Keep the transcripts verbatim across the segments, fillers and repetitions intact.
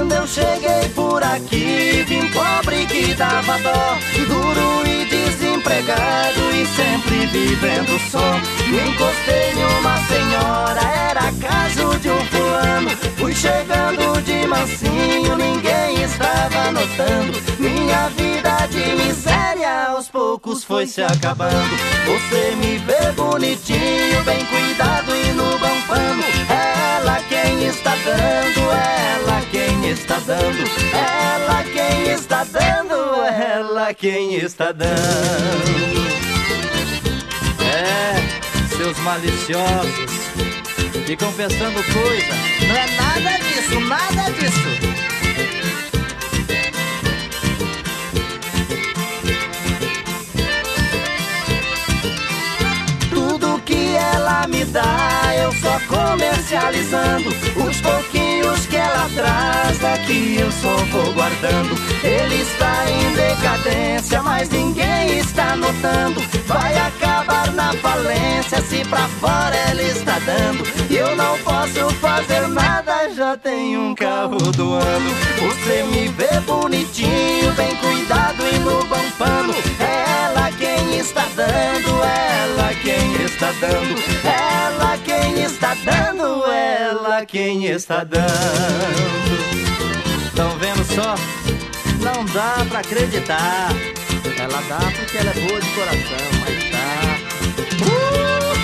Quando eu cheguei por aqui, vim pobre que dava dó, duro e desempregado e sempre vivendo só. Me encostei em uma senhora, era caso de um fulano. Fui chegando de mansinho, ninguém estava notando. Minha vida de miséria aos poucos foi se acabando. Você me vê bonitinho, bem cuidado e no bom pano. É ela quem está dando, é ela quem está dando, é ela quem está dando, é ela quem está dando. É, seus maliciosos ficam pensando coisa. Não é nada disso, nada disso. Tudo que ela me dá, eu só comercializando. Os pouquinhos que ela traz, daqui eu só vou guardando. Ele está em decadência, mas ninguém está notando. Vai acabar na falência, se pra fora ela está dando. E eu não posso fazer nada, já tenho um carro do ano. Você me vê bonitinho, bem cuidado e no bom pano. É ela quem está dando, é ela quem está dando, é ela quem está dando, é ela quem está dando. Tão vendo só? Não dá pra acreditar. Ela dá porque ela é boa de coração, mas dá. Uh!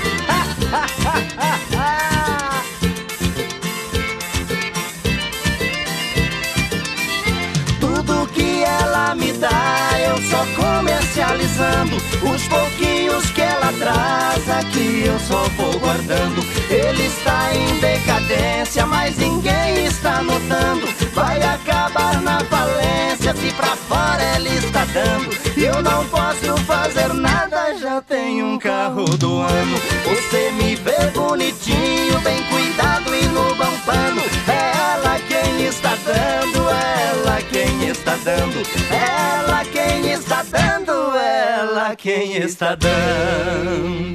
Tudo que ela me dá, eu só comercializando. Os pouquinhos que ela traz, aqui eu só vou guardando. Ele está em decadência, mas ninguém está notando. Vai acabar na falência, se pra fora ela está dando. Eu não posso fazer nada, já tenho um carro do ano. Você me vê bonitinho, bem cuidado e no bom pano. É ela quem está dando, é ela quem está dando, é ela quem está dando, é ela quem está dando.